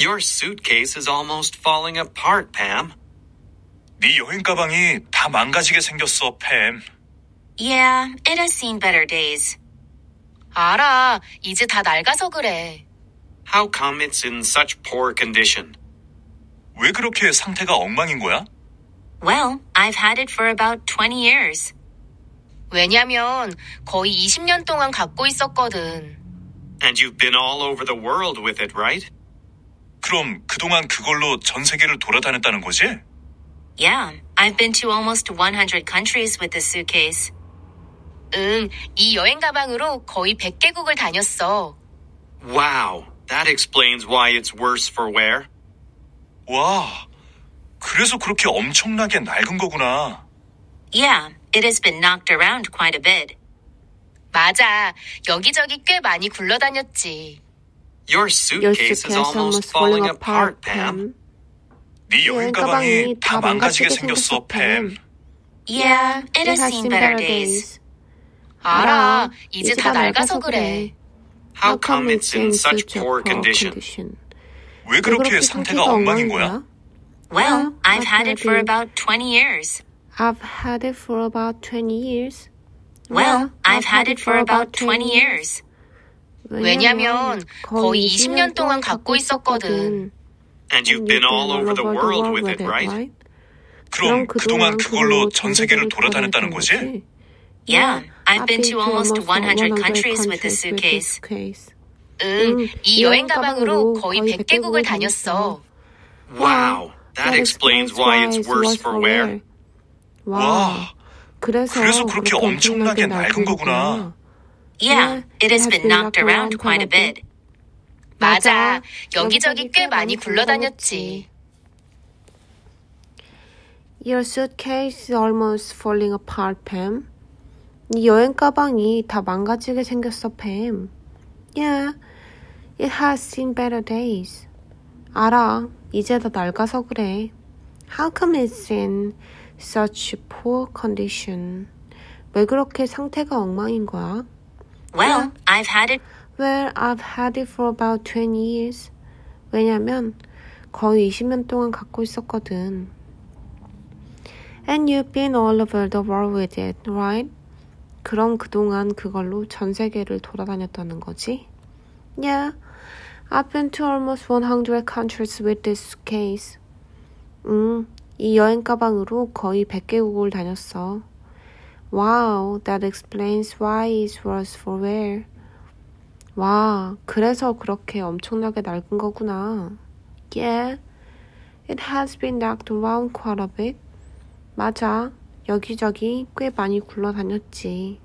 Your suitcase is almost falling apart, Pam. 네 여행 가방이 다 망가지게 생겼어, 팸. Yeah, it has seen better days. 알아. 이제 다 낡아서 그래. How come it's in such poor condition? 왜 그렇게 상태가 엉망인 거야? Well, I've had it for about 20 years. 왜냐면 거의 20년 동안 갖고 있었거든. And you've been all over the world with it, right? 그럼 그동안 그걸로 전 세계를 돌아다녔다는 거지? Yeah, I've been to almost 100 countries with this suitcase. 응, 이 여행 가방으로 거의 100개국을 다녔어. Wow, that explains why it's worse for wear. 와, 그래서 그렇게 엄청나게 낡은 거구나. Yeah, it has been knocked around quite a bit. 맞아. 여기저기 꽤 많이 굴러다녔지. Your suitcase is almost falling apart, Pam. 네 여행 가방이 다 망가지게 생겼어, 팸. Yeah, it has seen better days. 알아. 이제 다 낡아서 그래. How come it's in such poor condition? 왜 그렇게 상태가 엉망인 거야? Well, I've had it for about 20 years. I've had it for about 20 years. Well, I've had it for about 20 years. 왜냐면 거의 20년 동안 갖고 있었거든. And you've been all over the world with it, right? 그럼 그동안 그걸로 전 세계를 돌아다녔다는 거지? Yeah, I've been to almost 100 countries with this suitcase. 응, 이 여행 가방으로 거의 100개국을 다녔어. Wow, that explains why it's worse for wear. 와, 그래서 그렇게 엄청나게 낡은 거구나. Yeah, it has been knocked around quite a bit. 맞아. 여기저기 꽤 많이 굴러다녔지. Your suitcase is almost falling apart, Pam. 네 여행 가방이 다 망가지게 생겼어, 팸. Yeah, it has seen better days. 알아. 이제 다 낡아서 그래. How come it's in such poor condition? 왜 그렇게 상태가 엉망인 거야? Well, I've had it. Well, I've had it for about 20 years. 왜냐면 거의 20년 동안 갖고 있었거든. And you've been all over the world with it, right? 그럼 그동안 그걸로 전 세계를 돌아다녔다는 거지? Yeah, I've been to almost 100 countries with this case. 이 여행 가방으로 거의 100개국을 다녔어. Wow, that explains why it's worse for wear. 와, 그래서 그렇게 엄청나게 낡은 거구나. Yeah, it has been knocked around quite a bit. 맞아, 여기저기 꽤 많이 굴러다녔지.